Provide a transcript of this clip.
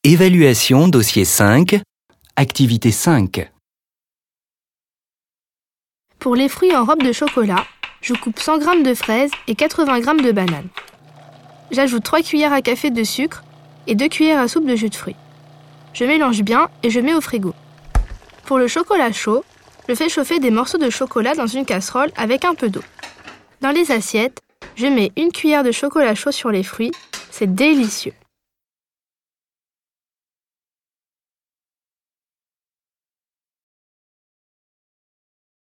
Évaluation dossier 5, activité 5. Pour les fruits en robe de chocolat, je coupe 100 g de fraises et 80 g de bananes. J'ajoute 3 cuillères à café de sucre et 2 cuillères à soupe de jus de fruits. Je mélange bien et je mets au frigo. Pour le chocolat chaud, je fais chauffer des morceaux de chocolat dans une casserole avec un peu d'eau. Dans les assiettes, je mets 1 cuillère de chocolat chaud sur les fruits, c'est délicieux.